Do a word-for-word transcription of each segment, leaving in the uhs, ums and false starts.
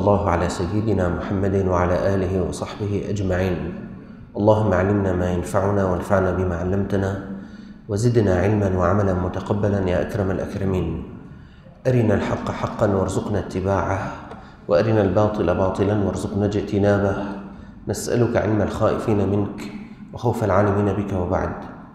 الله على سيدنا محمد وعلى آله وصحبه أجمعين. اللهم علمنا ما ينفعنا وانفعنا بما علمتنا وزدنا علما وعملا متقبلا يا أكرم الأكرمين. أرنا الحق حقا وارزقنا اتباعه، وأرنا الباطل باطلا وارزقنا اجتنابه. نسألك علم الخائفين منك وخوف العالمين بك. وبعد،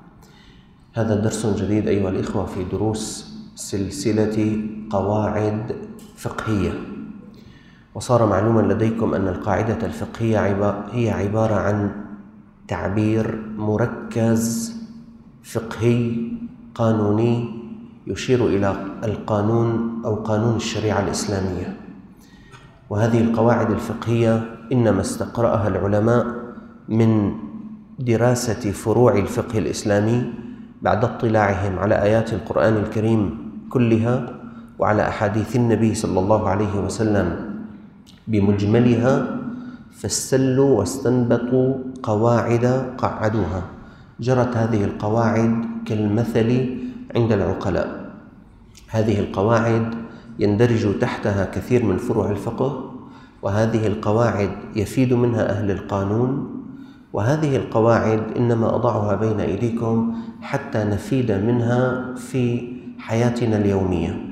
هذا درس جديد أيها الإخوة في دروس سلسلة قواعد فقهية. وصار معلوما لديكم أن القاعدة الفقهية هي عبارة عن تعبير مركز فقهي قانوني يشير إلى القانون أو قانون الشريعة الإسلامية. وهذه القواعد الفقهية إنما استقرأها العلماء من دراسة فروع الفقه الإسلامي بعد اطلاعهم على آيات القرآن الكريم كلها وعلى أحاديث النبي صلى الله عليه وسلم بمجملها، فاستلوا واستنبطوا قواعد قعدوها. جرت هذه القواعد كالمثل عند العقلاء. هذه القواعد يندرج تحتها كثير من فروع الفقه، وهذه القواعد يفيد منها أهل القانون، وهذه القواعد إنما أضعها بين أيديكم حتى نفيد منها في حياتنا اليومية،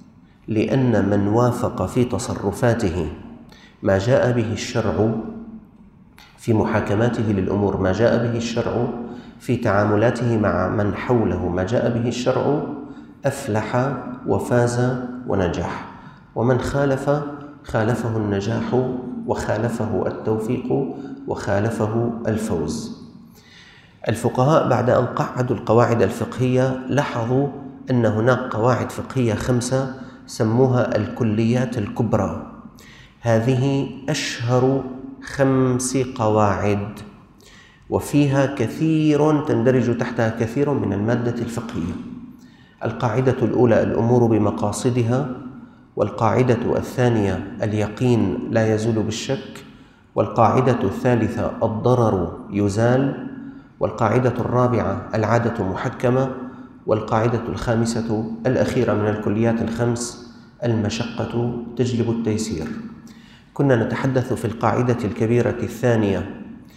لأن من وافق في تصرفاته ما جاء به الشرع في محاكماته للأمور، ما جاء به الشرع في تعاملاته مع من حوله، ما جاء به الشرع، أفلح وفاز ونجح. ومن خالف خالفه النجاح وخالفه التوفيق وخالفه الفوز. الفقهاء بعد أن قعدوا القواعد الفقهية لاحظوا أن هناك قواعد فقهية خمسة سموها الكليات الكبرى. هذه أشهر خمس قواعد، وفيها كثير تندرج تحتها كثير من المادة الفقهية. القاعدة الأولى الأمور بمقاصدها، والقاعدة الثانية اليقين لا يزول بالشك، والقاعدة الثالثة الضرر يزال، والقاعدة الرابعة العادة محكمة، والقاعدة الخامسة الأخيرة من الكليات الخمس المشقة تجلب التيسير. كنا نتحدث في القاعدة الكبيرة الثانية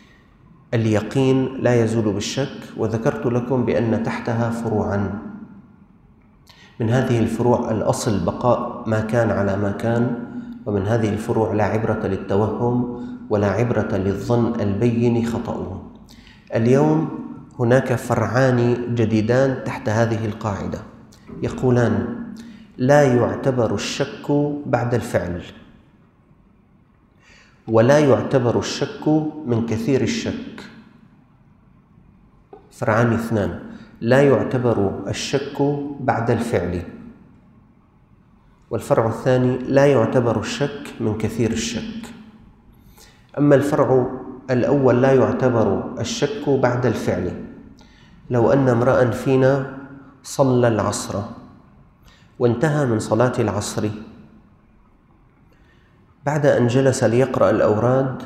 اليقين لا يزول بالشك، وذكرت لكم بأن تحتها فروعا. من هذه الفروع الأصل بقاء ما كان على ما كان، ومن هذه الفروع لا عبرة للتوهم ولا عبرة للظن البين خطأه. اليوم هناك فرعان جديدان تحت هذه القاعدة يقولان: لا يعتبر الشك بعد الفعل، ولا يعتبر الشك من كثير الشك. فرعان اثنان: لا يعتبر الشك بعد الفعل، والفرع الثاني لا يعتبر الشك من كثير الشك. أما الفرع الأول لا يعتبر الشك بعد الفعل، لو أن امرأ فينا صلى العصر وانتهى من صلاة العصر، بعد أن جلس ليقرأ الأوراد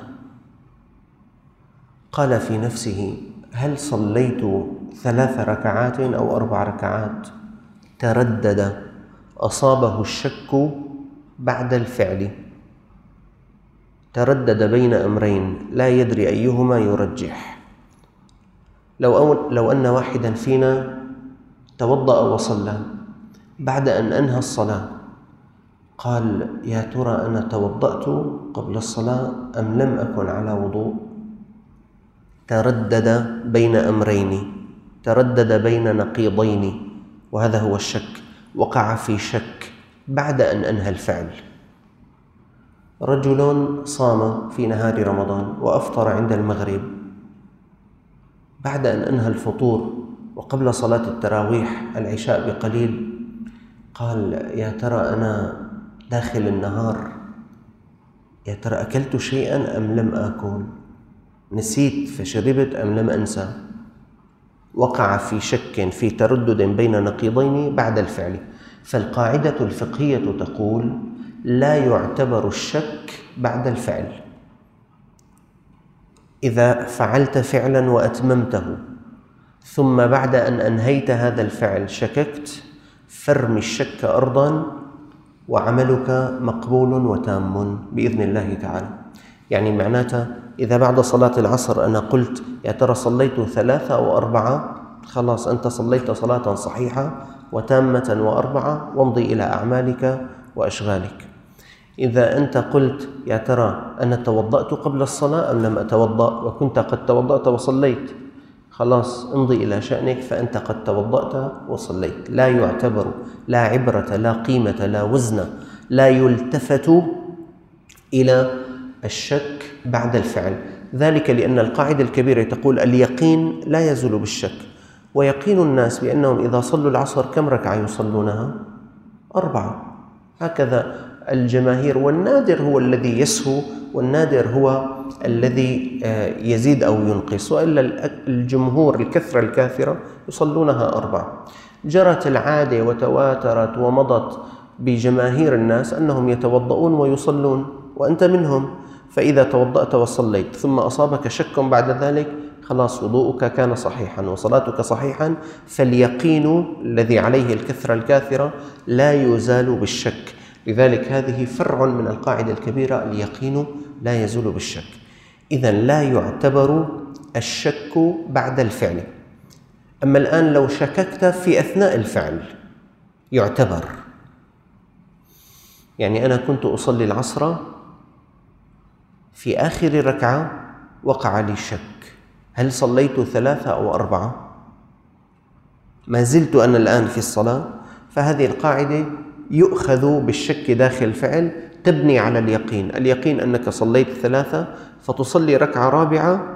قال في نفسه: هل صليت ثلاث ركعات أو أربع ركعات؟ تردد، أصابه الشك بعد الفعل، تردد بين أمرين لا يدري أيهما يرجح. لو, لو أن واحدا فينا توضأ وصلى، بعد أن أنهى الصلاة قال: يا ترى أنا توضأت قبل الصلاة أم لم أكن على وضوء؟ تردد بين أمرين، تردد بين نقيضين، وهذا هو الشك. وقع في شك بعد أن أنهى الفعل. رجل صام في نهار رمضان وأفطر عند المغرب، بعد أن أنهى الفطور وقبل صلاة التراويح العشاء بقليل قال: يا ترى أنا داخل النهار، يا ترى أكلت شيئا أم لم آكل؟ نسيت فشربت أم لم أنسى؟ وقع في شك، في تردد بين نقيضين بعد الفعل. فالقاعدة الفقهية تقول: لا يعتبر الشك بعد الفعل. إذا فعلت فعلا وأتممته ثم بعد أن أنهيت هذا الفعل شككت، فارمي الشك أرضا وعملك مقبول وتام بإذن الله تعالى. يعني معناته إذا بعد صلاة العصر أنا قلت يا ترى صليت ثلاثة أو أربعة، خلاص أنت صليت صلاة صحيحة وتامة وأربعة، وامضي إلى أعمالك وأشغالك. إذا أنت قلت يا ترى أنا توضأت قبل الصلاة أم لم أتوضأ، وكنت قد توضأت وصليت، خلاص امضي إلى شأنك، فأنت قد توضأت وصليت. لا يعتبر، لا عبرة، لا قيمة، لا وزن، لا يلتفت إلى الشك بعد الفعل. ذلك لأن القاعدة الكبيرة تقول اليقين لا يزول بالشك. ويقين الناس بأنهم إذا صلوا العصر كم ركعة يصلونها؟ أربعة. هكذا الجماهير، والنادر هو الذي يسهو، والنادر هو الذي يزيد أو ينقص، وإلا الجمهور الكثرة الكافرة يصلونها أربعة. جرت العادة وتواترت ومضت بجماهير الناس أنهم يتوضؤون ويصلون، وأنت منهم. فإذا توضأت وصليت ثم أصابك شك بعد ذلك، خلاص وضوءك كان صحيحا وصلاتك صحيحا. فاليقين الذي عليه الكثرة الكاثرة لا يزال بالشك. لذلك هذه فرع من القاعدة الكبيرة، اليقين لا يزول بالشك. إذن لا يعتبر الشك بعد الفعل. أما الآن لو شككت في أثناء الفعل يعتبر. يعني أنا كنت أصلي العصر، في آخر ركعة وقع لي شك، هل صليت ثلاثة أو أربعة؟ ما زلت أنا الآن في الصلاة. فهذه القاعدة يؤخذ بالشك داخل الفعل، تبني على اليقين. اليقين أنك صليت ثلاثة، فتصلي ركعة رابعة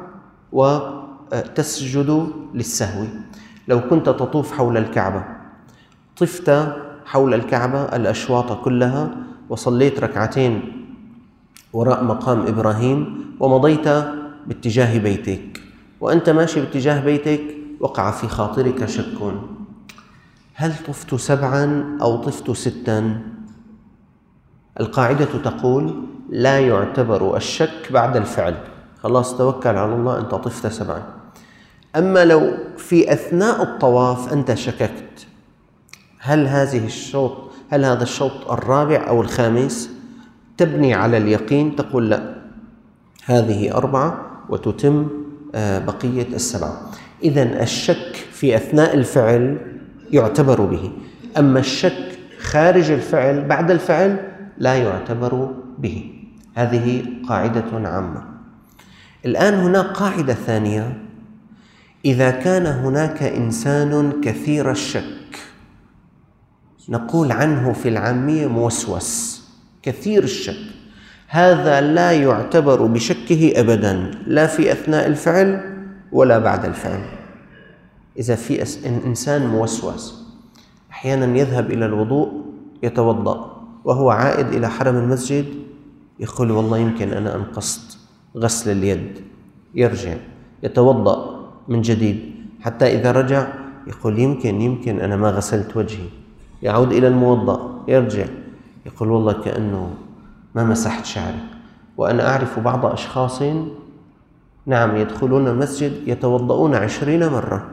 وتسجد للسهو. لو كنت تطوف حول الكعبة، طفت حول الكعبة الأشواط كلها وصليت ركعتين وراء مقام إبراهيم ومضيت باتجاه بيتك، وأنت ماشي باتجاه بيتك وقع في خاطرك شك، هل طفت سبعا أو طفت ستا؟ القاعدة تقول لا يعتبر الشك بعد الفعل، خلاص توكل على الله، أنت طفت سبعا. أما لو في أثناء الطواف أنت شككت، هل هذه الشوط هل هذا الشوط الرابع أو الخامس؟ تبني على اليقين، تقول لا، هذه أربعة وتتم بقية السبعة. إذن الشك في أثناء الفعل يعتبر به، أما الشك خارج الفعل بعد الفعل لا يعتبر به. هذه قاعدة عامة. الآن هناك قاعدة ثانية، إذا كان هناك إنسان كثير الشك، نقول عنه في العامية موسوس، كثير الشك، هذا لا يعتبر بشكه أبدا، لا في أثناء الفعل ولا بعد الفعل. إذا في إنسان موسوس أحيانا يذهب إلى الوضوء يتوضأ، وهو عائد إلى حرم المسجد يقول والله يمكن أنا أنقصت غسل اليد، يرجع يتوضأ من جديد، حتى إذا رجع يقول يمكن يمكن أنا ما غسلت وجهي، يعود إلى الموضأ، يرجع يقول والله كأنه ما مسحت شعري. وأنا أعرف بعض أشخاص نعم يدخلون المسجد يتوضؤون عشرين مرة،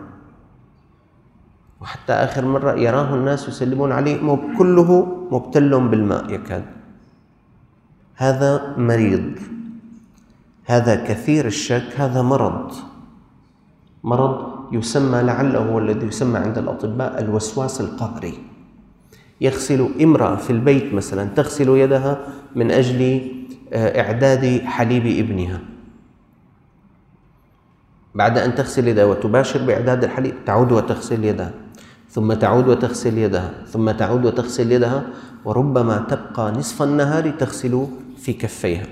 وحتى آخر مرة يراه الناس يسلمون عليه كله مبتل بالماء يكاد. هذا مريض، هذا كثير الشك، هذا مرض، مرض يسمى لعله هو الذي يسمى عند الأطباء الوسواس القهري. يغسل امرأة في البيت مثلا، تغسل يدها من أجل إعداد حليب ابنها، بعد أن تغسل يدها وتباشر بإعداد الحليب تعود وتغسل يدها، ثم تعود وتغسل يدها، ثم تعود وتغسل يدها، وربما تبقى نصف النهار تغسل في كفيها.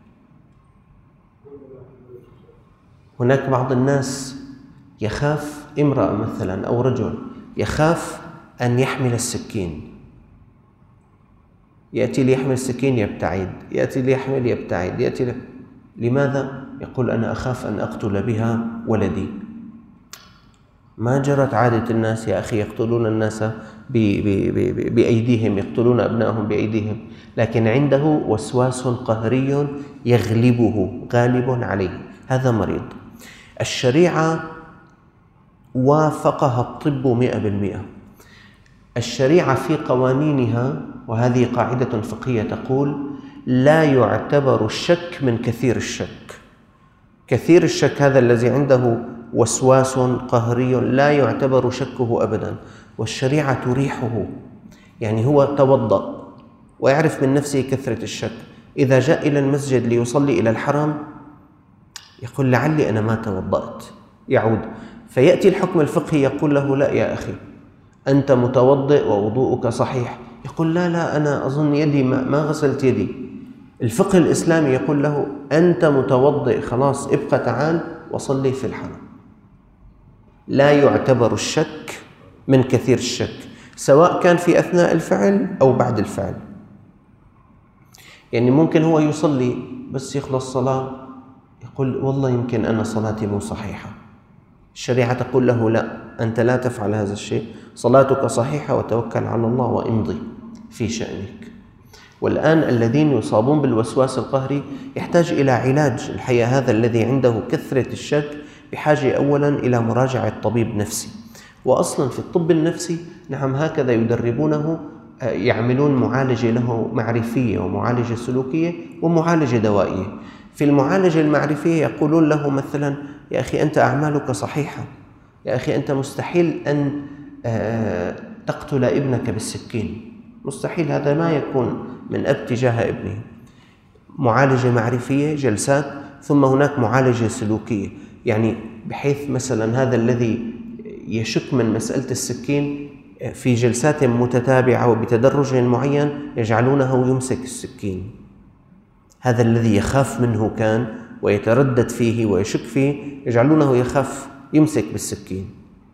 هناك بعض الناس يخاف، امرأة مثلا أو رجل يخاف أن يحمل السكين، يأتي ليحمل السكين يبتعد، يأتي ليحمل يبتعد، يأتي لي... لماذا؟ يقول أنا أخاف أن أقتل بها ولدي. ما جرت عادة الناس يا أخي يقتلون الناس بأيديهم، يقتلون أبنائهم بأيديهم، لكن عنده وسواس قهري يغلبه، غالب عليه، هذا مريض. الشريعة وافقها الطب مئة بالمئة. الشريعة في قوانينها، وهذه قاعدة فقهية تقول: لا يعتبر الشك من كثير الشك. كثير الشك هذا الذي عنده وسواس قهري لا يعتبر شكه أبدا، والشريعة تريحه. يعني هو توضأ ويعرف من نفسه كثرة الشك، إذا جاء إلى المسجد ليصلي إلى الحرم يقول: لعلي أنا ما توضأت، يعود، فيأتي الحكم الفقهي يقول له: لا يا أخي، أنت متوضئ ووضوءك صحيح. يقول: لا لا أنا أظن يدي ما, ما غسلت يدي. الفقه الإسلامي يقول له: أنت متوضئ، خلاص ابقى تعال وصلي في الحرم. لا يعتبر الشك من كثير الشك، سواء كان في أثناء الفعل أو بعد الفعل. يعني ممكن هو يصلي بس يخلص صلاة يقول: والله يمكن أنا صلاتي مو صحيحة. الشريعة تقول له: لا، أنت لا تفعل هذا الشيء، صلاتك صحيحة وتوكل على الله وامضي في شأنك. والآن الذين يصابون بالوسواس القهري يحتاج إلى علاج. الحقيقة هذا الذي عنده كثرة الشك بحاجة أولا إلى مراجعة طبيب نفسي. وأصلا في الطب النفسي نعم هكذا يدربونه، يعملون معالجة له معرفية ومعالجة سلوكية ومعالجة دوائية. في المعالجة المعرفية يقولون له مثلا: يا أخي أنت أعمالك صحيحة، يا أخي أنت مستحيل أن تقتل ابنك بالسكين، مستحيل، هذا ما يكون من أب تجاه ابنه. معالجة معرفية جلسات، ثم هناك معالجة سلوكية، يعني بحيث مثلا هذا الذي يشك من مسألة السكين في جلسات متتابعة وبتدرج معين يجعلونه يمسك السكين. هذا الذي يخاف منه كان ويتردد فيه ويشك فيه يجعلونه يخاف يمسك بالسكين،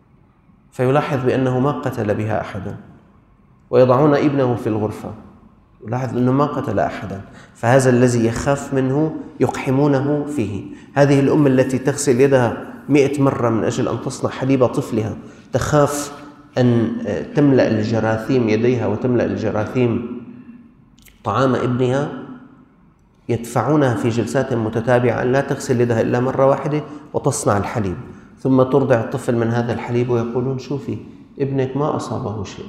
فيلاحظ بأنه ما قتل بها أحدا، ويضعون ابنه في الغرفة يلاحظ أنه ما قتل أحدا، فهذا الذي يخاف منه يقحمونه فيه. هذه الأم التي تغسل يدها مئة مرة من أجل أن تصنع حليب طفلها تخاف أن تملأ الجراثيم يديها وتملأ الجراثيم طعام ابنها، يدفعونها في جلسات متتابعة أن لا تغسل يدها إلا مرة واحدة وتصنع الحليب، ثم ترضع الطفل من هذا الحليب ويقولون: شوفي ابنك ما أصابه شيء.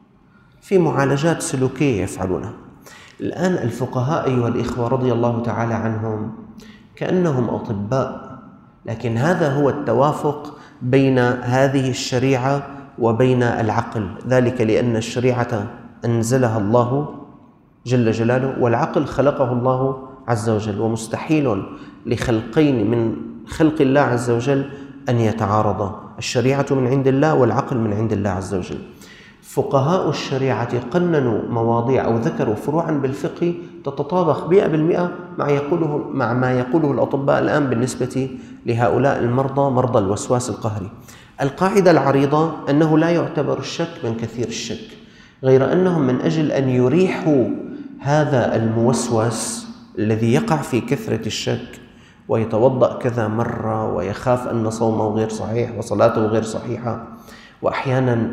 في معالجات سلوكية يفعلونها. الآن الفقهاء أيها الإخوة رضي الله تعالى عنهم كأنهم أطباء، لكن هذا هو التوافق بين هذه الشريعة وبين العقل، ذلك لأن الشريعة أنزلها الله جل جلاله، والعقل خلقه الله عز وجل، ومستحيل لخلقين من خلق الله عز وجل أن يتعارضا، الشريعة من عند الله والعقل من عند الله عز وجل. فقهاء الشريعة قننوا مواضيع أو ذكروا فروعا بالفقه تتطابق مئة بالمئة مع يقوله مع ما يقوله الأطباء الآن بالنسبة لهؤلاء المرضى مرضى الوسواس القهري. القاعدة العريضة أنه لا يعتبر الشك من كثير الشك، غير أنهم من أجل أن يريحوا هذا الموسوس الذي يقع في كثرة الشك ويتوضأ كذا مرة ويخاف أن صومه غير صحيح وصلاته غير صحيحة، وأحيانا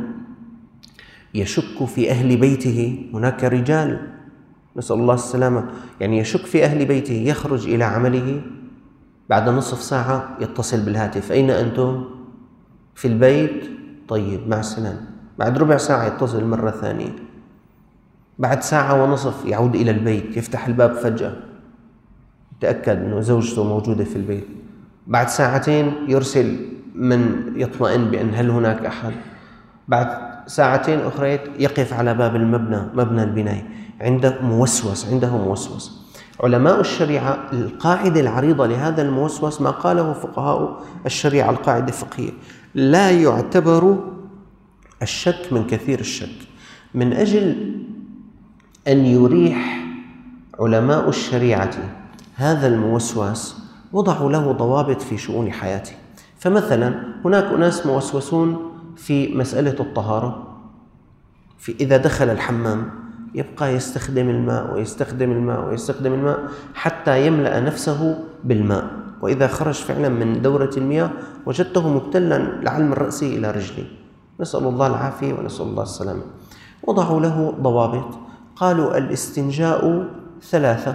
يشك في أهل بيته. هناك رجال نسأل الله السلامة يعني يشك في أهل بيته، يخرج إلى عمله بعد نصف ساعة يتصل بالهاتف: أين أنتم؟ في البيت؟ طيب مع السلامة. بعد ربع ساعة يتصل مرة ثانية، بعد ساعة ونصف يعود إلى البيت، يفتح الباب فجأة يتأكد أنه زوجته موجودة في البيت، بعد ساعتين يرسل من يطمئن بأن هل هناك أحد، بعد ساعتين أخرى يقف على باب المبنى مبنى البناية، عنده موسوس عنده موسوس. علماء الشريعة القاعدة العريضة لهذا الموسوس ما قاله فقهاء الشريعة، القاعدة الفقهية: لا يعتبر الشك من كثير الشك. من أجل أن يريح علماء الشريعة هذا الموسوس وضعوا له ضوابط في شؤون حياته. فمثلا هناك أناس موسوسون في مسألة الطهارة، في إذا دخل الحمام يبقى يستخدم الماء ويستخدم الماء ويستخدم الماء حتى يملأ نفسه بالماء، وإذا خرج فعلا من دورة المياه وجدته مبتلا لعل من رأسه إلى رجله، نسأل الله العافية ونسأل الله السلامة. وضعوا له ضوابط، قالوا: الاستنجاء ثلاثة،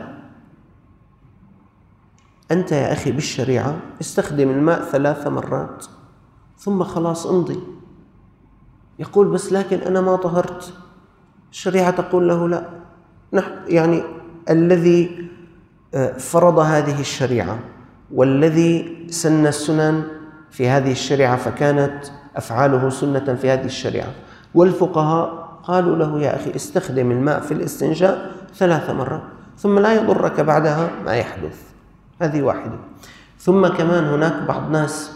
أنت يا أخي بالشريعة استخدم الماء ثلاث مرات ثم خلاص امضي. يقول بس لكن أنا ما طهرت. الشريعة تقول له لا، نحن يعني الذي فرض هذه الشريعة والذي سن السنن في هذه الشريعة فكانت أفعاله سنة في هذه الشريعة، والفقهاء قالوا له يا أخي استخدم الماء في الاستنجاء ثلاث مرات ثم لا يضرك بعدها ما يحدث. هذه واحدة. ثم كمان هناك بعض ناس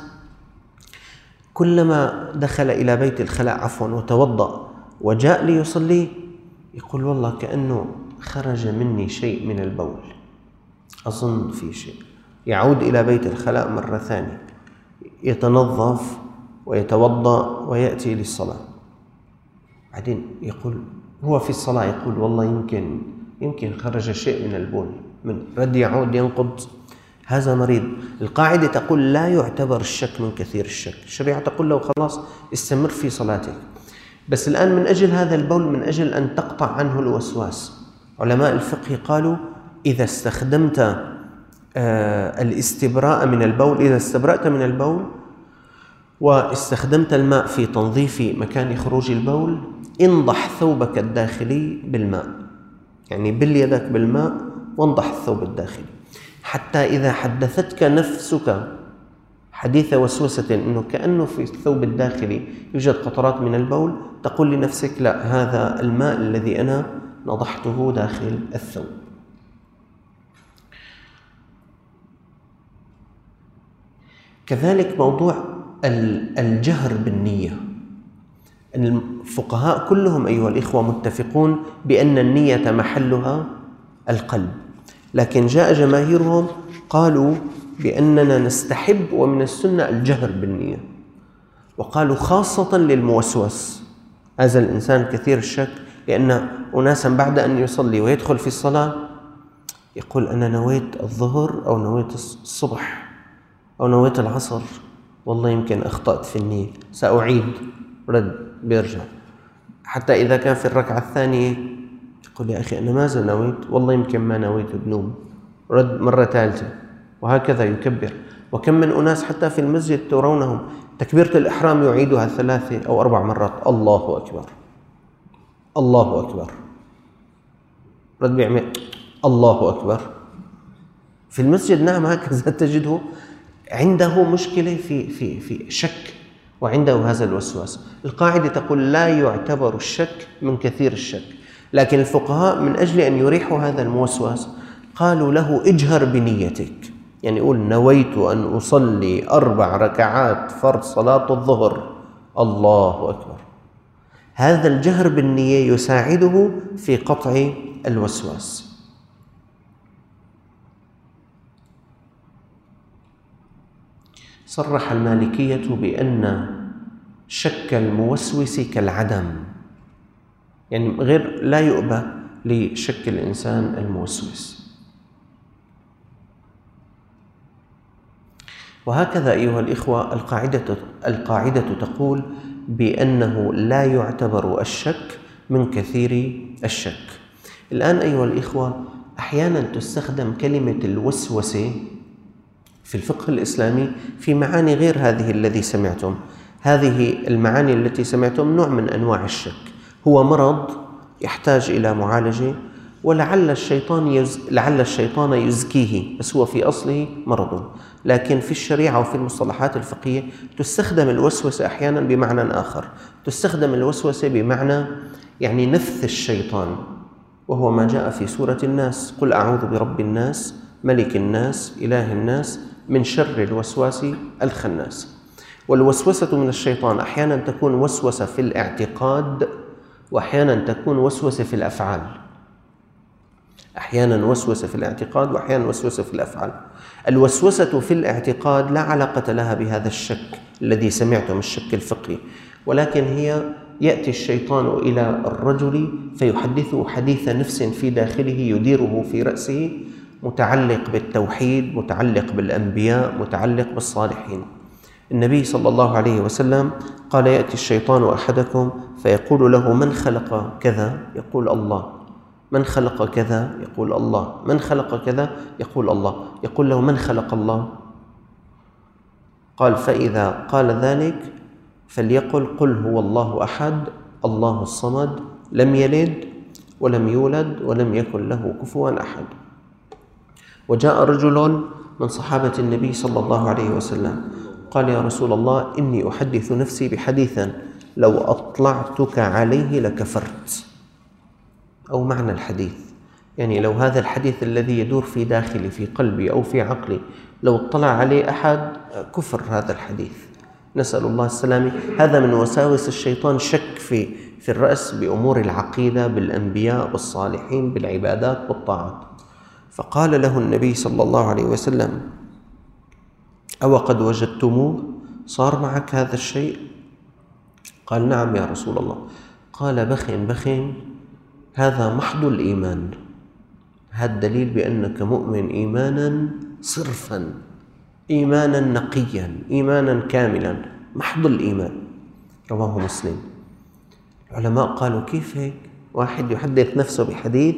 كلما دخل إلى بيت الخلاء عفوا وتوضأ وجاء ليصلي يقول والله كأنه خرج مني شيء من البول، أظن في شيء. يعود إلى بيت الخلاء مرة ثانية، يتنظف ويتوضأ ويأتي للصلاة. بعدين يقول هو في الصلاة يقول والله يمكن يمكن خرج شيء من البول، من رد يعود ينقض. هذا مريض. القاعدة تقول لا يعتبر الشك من كثير الشك. الشريعة تقول له خلاص استمر في صلاتك. بس الآن من أجل هذا البول، من أجل أن تقطع عنه الوسواس، علماء الفقه قالوا إذا استخدمت آه الاستبراء من البول، إذا استبرأت من البول واستخدمت الماء في تنظيف مكان خروج البول، انضح ثوبك الداخلي بالماء، يعني بل يدك بالماء وانضح الثوب الداخلي، حتى إذا حدثتك نفسك حديث وسوسة أنه كأنه في الثوب الداخلي يوجد قطرات من البول، تقول لنفسك لا، هذا الماء الذي أنا نضحته داخل الثوب. كذلك موضوع الجهر بالنية. الفقهاء كلهم أيها الإخوة متفقون بأن النية محلها القلب، لكن جاء جماهيرهم قالوا بأننا نستحب ومن السنة الجهر بالنية، وقالوا خاصة للموسوس، هذا الإنسان كثير الشك، لأن أناسا بعد أن يصلي ويدخل في الصلاة يقول أنا نويت الظهر أو نويت الصبح أو نويت العصر، والله يمكن أخطأت في النية، سأعيد، رد بيرجع. حتى إذا كان في الركعة الثانية يقول يا أخي أنا ماذا نويت، والله يمكن ما نويت بنوم، رد مرة ثالثة، وهكذا يكبر. وكم من أناس حتى في المسجد ترونهم تكبيرة الإحرام يعيدها ثلاثة أو أربع مرات، الله أكبر الله أكبر، رد بيعمل الله أكبر في المسجد. نعم هكذا تجده عنده مشكلة في في في شك وعنده هذا الوسواس. القاعدة تقول لا يعتبر الشك من كثير الشك، لكن الفقهاء من أجل أن يريحوا هذا الموسوس قالوا له اجهر بنيتك، يعني قول نويت أن أصلي أربع ركعات فرض صلاة الظهر، الله أكبر. هذا الجهر بالنية يساعده في قطع الوسواس. صرح المالكية بأن شك الموسوس كالعدم، يعني غير لا يؤبى لشك الإنسان الموسوس. وهكذا أيها الإخوة القاعدة القاعدة تقول بأنه لا يعتبر الشك من كثير الشك. الآن أيها الإخوة أحيانا تستخدم كلمة الوسوسة في الفقه الإسلامي في معاني غير هذه الذي سمعتم. هذه المعاني التي سمعتم نوع من أنواع الشك، هو مرض يحتاج إلى معالجة، ولعل الشيطان يز... لعل الشيطان يزكيه، بس هو في أصله مرض. لكن في الشريعة وفي المصطلحات الفقهية تستخدم الوسوسة أحيانا بمعنى آخر، تستخدم الوسوسة بمعنى يعني نفث الشيطان، وهو ما جاء في سورة الناس، قل أعوذ برب الناس ملك الناس إله الناس من شر الوسواس الخناس. والوسوسة من الشيطان أحيانا تكون وسوسة في الاعتقاد، وأحيانا تكون وسوسة في الأفعال، أحيانا وسوسة في الاعتقاد وأحيانا وسوسة في الأفعال. الوسوسة في الاعتقاد لا علاقة لها بهذا الشك الذي سمعتم، الشك الفقهي، ولكن هي يأتي الشيطان إلى الرجل فيحدثه حديث نفس في داخله يديره في رأسه، متعلق بالتوحيد، متعلق بالأنبياء، متعلق بالصالحين. النبي صلى الله عليه وسلم قال يأتي الشيطان أحدكم فيقول له من خلق كذا؟ يقول الله. من خلق كذا؟ يقول الله. من خلق كذا؟ يقول الله. يقول له من خلق الله؟ قال فإذا قال ذلك فليقل قل هو الله أحد الله الصمد لم يلد ولم يولد ولم يكن له كفوا أحد. وجاء رجل من صحابة النبي صلى الله عليه وسلم قال يا رسول الله إني أحدث نفسي بحديثا لو أطلعتك عليه لكفرت. أو معنى الحديث يعني لو هذا الحديث الذي يدور في داخلي في قلبي أو في عقلي لو اطلع عليه أحد كفر هذا الحديث، نسأل الله السلامة. هذا من وساوس الشيطان، شك في في الرأس بأمور العقيدة، بالأنبياء، بالصالحين، بالعبادات، بالطاعات. فقال له النبي صلى الله عليه وسلم أو قد وجدتموه؟ صار معك هذا الشيء؟ قال نعم يا رسول الله. قال بخ بخ هذا محض الإيمان، هذا الدليل بأنك مؤمن إيمانا صرفا، إيمانا نقيا، إيمانا كاملا، محض الإيمان. رواه مسلم. العلماء قالوا كيف هيك واحد يحدث نفسه بحديث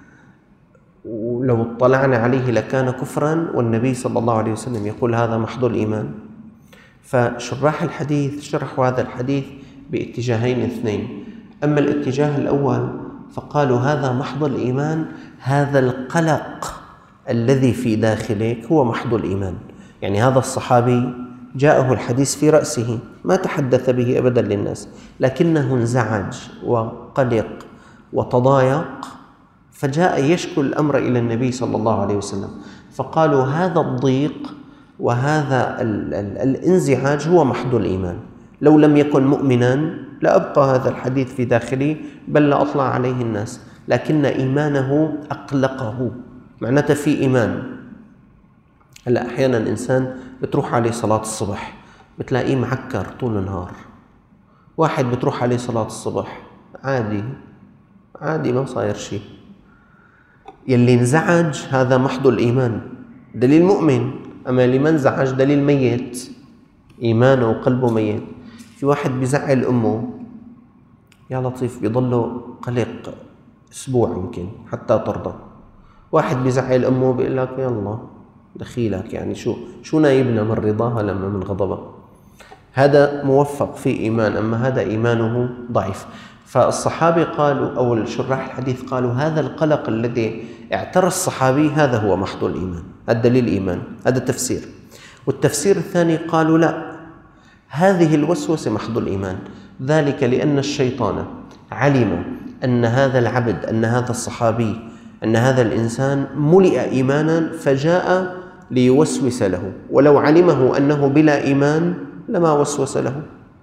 ولو اطلعنا عليه لكان كفرا، والنبي صلى الله عليه وسلم يقول هذا محض الإيمان؟ فشراح الحديث شرحوا هذا الحديث باتجاهين اثنين. أما الاتجاه الأول فقالوا هذا محض الإيمان، هذا القلق الذي في داخلك هو محض الإيمان. يعني هذا الصحابي جاءه الحديث في رأسه، ما تحدث به أبدا للناس، لكنه انزعج وقلق وتضايق، فجاء يشكو الأمر إلى النبي صلى الله عليه وسلم. فقالوا هذا الضيق وهذا ال ال الانزعاج هو محض الإيمان. لو لم يكن مؤمنا لأبقى هذا الحديث في داخلي بل لا أطلع عليه الناس، لكن إيمانه أقلقه، معناته في إيمان. هلا أحيانا الإنسان بتروح عليه صلاة الصبح بتلاقيه معكر طول النهار، واحد بتروح عليه صلاة الصبح عادي عادي ما صاير شيء. يلي انزعج هذا محض الإيمان، دليل مؤمن. أما اللي ما انزعج دليل ميت، إيمانه وقلبه ميت. في واحد بيزعل أمه يا لطيف بيضله قلق أسبوع يمكن حتى ترضى. واحد بيزعل أمه بيقول لك يلا دخيلك، يعني شو شو نايبنا من رضاها لما من غضبها. هذا موفق في إيمان، أما هذا إيمانه ضعيف. فالصحابي قالوا أو الشراح الحديث قالوا هذا القلق الذي اعترى الصحابي هذا هو محض الإيمان، هذا دليل إيمان، هذا تفسير. والتفسير الثاني قالوا لا، هذه الوسوسة محض الإيمان، ذلك لأن الشيطان علم أن هذا العبد، أن هذا الصحابي، أن هذا الإنسان ملئ إيمانا فجاء ليوسوس له، ولو علمه أنه بلا إيمان لما وسوس له.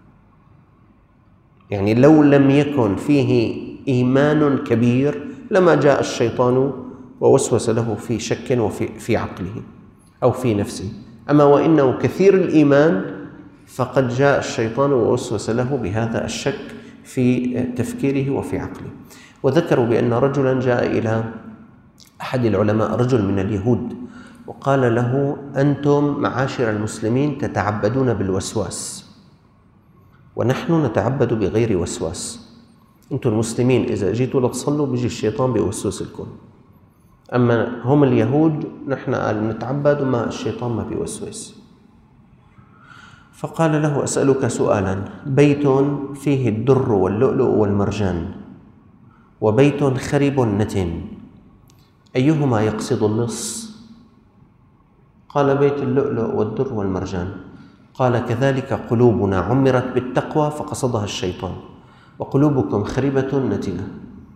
يعني لو لم يكن فيه إيمان كبير لما جاء الشيطان ووسوس له في شك وفي في عقله أو في نفسه. أما وإنه كثير الإيمان فقد جاء الشيطان ووسوس له بهذا الشك في تفكيره وفي عقله. وذكروا بأن رجلا جاء إلى أحد العلماء، رجل من اليهود، وقال له أنتم معاشر المسلمين تتعبدون بالوسواس ونحن نتعبد بغير وسواس. أنتم المسلمين إذا جيتوا لتصلوا بيجي الشيطان بيوسوس لكم، أما هم اليهود نحن نتعبد وما الشيطان ما بيوسوس. فقال له أسألك سؤالا، بيت فيه الدر واللؤلؤ والمرجان وبيت خرب نتن أيهما يقصد اللص؟ قال بيت اللؤلؤ والدر والمرجان. قال كذلك قلوبنا عمرت بالتقوى فقصدها الشيطان وقلوبكم خربة نتنة.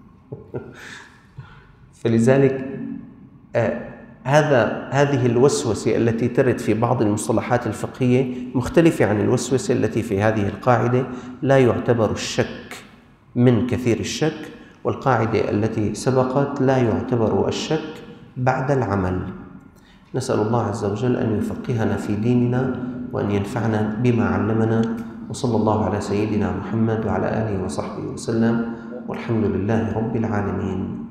فلذلك آه هذا هذه الوسوسة التي ترد في بعض المصطلحات الفقهية مختلفة عن الوسوسة التي في هذه القاعدة. لا يعتبر الشك من كثير الشك، والقاعدة التي سبقت لا يعتبر الشك بعد العمل. نسأل الله عز وجل أن يفقهنا في ديننا وأن ينفعنا بما علمنا، وصلى الله على سيدنا محمد وعلى آله وصحبه وسلم، والحمد لله رب العالمين.